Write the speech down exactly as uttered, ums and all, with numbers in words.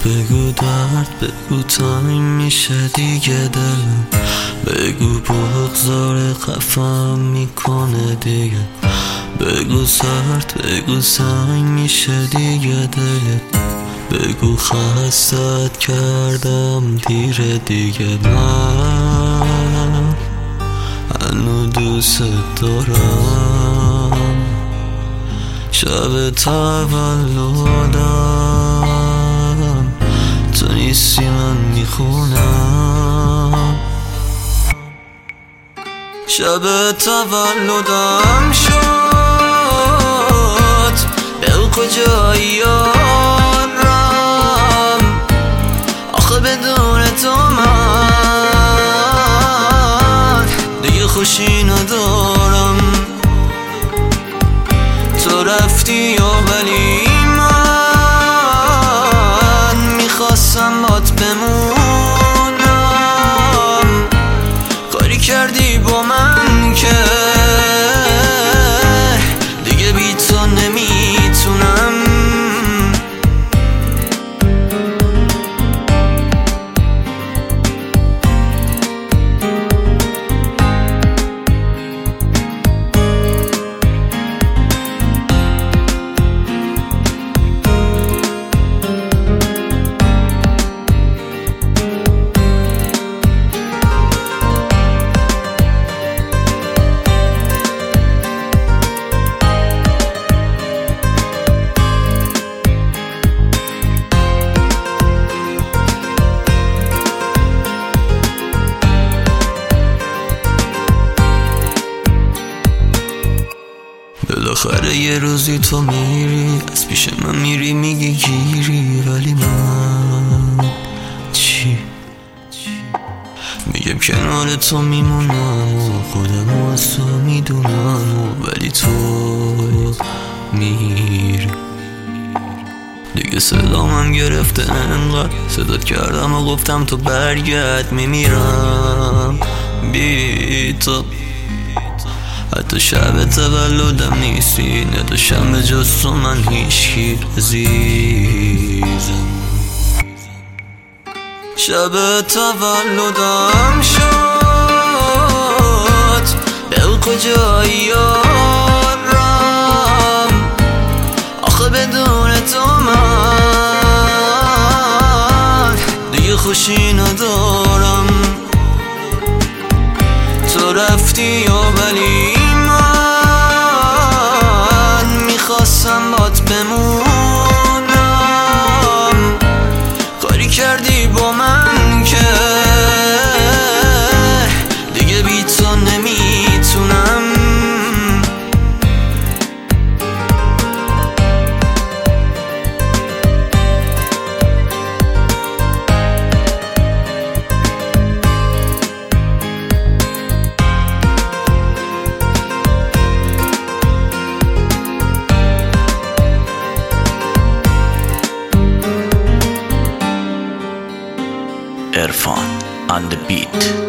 بگو درد، بگو تنگ میشه دیگه دلم، بگو بغضار خفم میکنه دیگه، بگو سرد، بگو سنگ میشه دیگه دلت، بگو خستت کردم دیر دیگه، من هنو دوست دارم. شب تولدم تو نیستی من میخونم، شب تولدم شد بگو کجایی یارم، آخه بدون تو من دیگه خوشی ندارم، تو رفتی یا ولی من میخواستم بات بمونم، کاری کردی با من که دیگه بی تو نمیتونم. بالاخره یه روزی تو میری از پیش من میری میگی گیری، ولی من چی؟ میگم کنار تو میمونم و خودمو از تو میدونم، ولی تو میری دیگه. صدامم گرفته انقدر صدات کردم و گفتم تو برگرد، میمیرم بی تو، حتی شب تولدم نیستی، نداشتم به جز تو من هیچکی عزیزم. شب تولدم شد بگو کجایی یارم، آخه بدون تو من دیگه خوشی ندارم، تو رفتی یا ولی من میخواستم بات بمونم، کاری کردی با من که دیگه بی تو نمیتونم. Irfan on the beat.